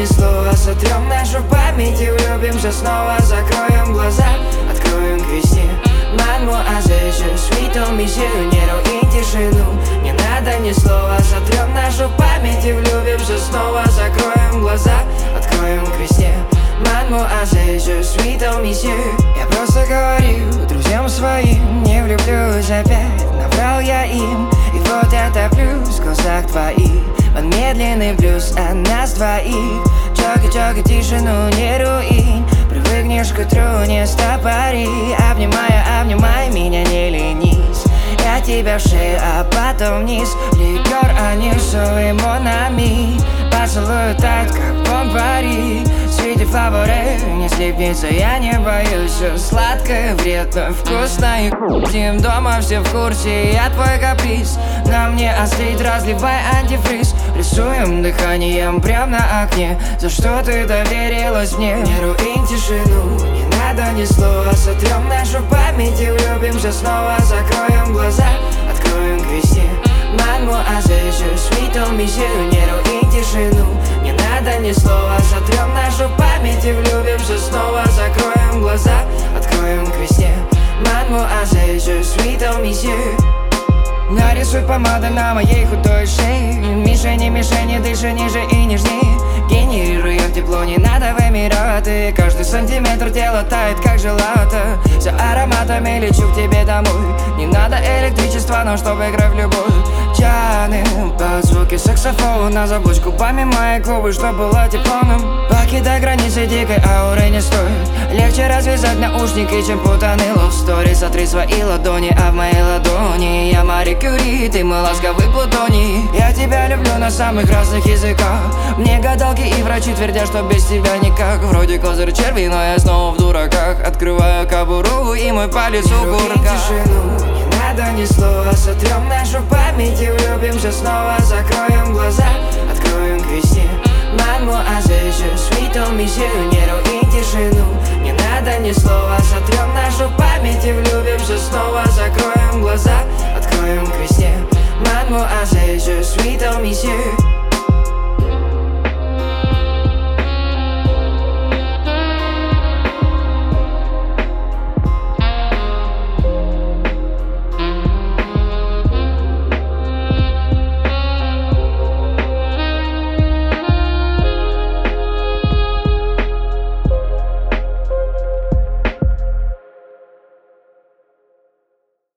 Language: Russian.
ни слова, сотрем нашу память и влюбимся снова. Закроем глаза, откроем к весне. Мадемуазель, je suis ton monsieur. Нерву и тишину, не надо ни слова. Сотрем нашу память и влюбимся снова. Закроем глаза, откроем к весне. Мадемуазель, je suis ton monsieur. Я просто говорю друзьям своим, не влюблюсь опять. Наврал я им, и вот я топлюсь в глазах твоих. Под медленный блюз о нас двоих. Чоки-чоки, тишину не руинь. Привыкнешь к утру, не стопори. Обнимай меня, не ленись. Я тебя в шею, а потом вниз. Ликер, анисовый монами. Поцелуй тает, как бомбари. Среди фаворе не слепнется, я не боюсь. Все сладкое, вредно, вкусно и кутим. Дома все в курсе, я твой каприз. На мне остыть, разливай антифриз. Рисуем дыханием прям на окне. За что ты доверилась мне? Не руинь тишину, не надо ни слова. Сотрем нашу память и влюбимся снова. Закроем глаза, откроем к весне. Мадемуазель, je suis ton monsieur. Не руинь тишину, не надо ни слова. Сотрем нашу память и влюбимся снова. Закроем глаза, откроем к весне. Мадемуазель, je suis ton monsieur. Нарисуй помадой на моей худой шее. Мишени, дыши ниже и нежнее. Генерируем тепло, не надо вымирать. И каждый сантиметр тела тает, как желато. За ароматами лечу к тебе домой. Не надо электричества, но чтобы играть в любовь. Тянем под звуки саксофона. Забудь губами мои губы, что было тепло нам. Покидай границы дикой ауры не стоит. Легче развязать наушники, чем путанный love story. Сотри свои ладони, а в моей ладони я Мари Кюри, ты мой ласковый плутоний. Я тебя люблю на самых разных языках. Мне гадалки и врачи твердят, что без тебя никак. Вроде козырь черви, но я снова в дураках. Открываю кобуру и мой палец у курка. Не надо ни слова, сотрем нашу память и влюбимся снова. Закроем глаза, откроем к весне. Мадемуазель, je suis ton monsieur. Не руинь тишину, не надо ни слова. Сотрем нашу память и влюбимся снова. Закроем глаза,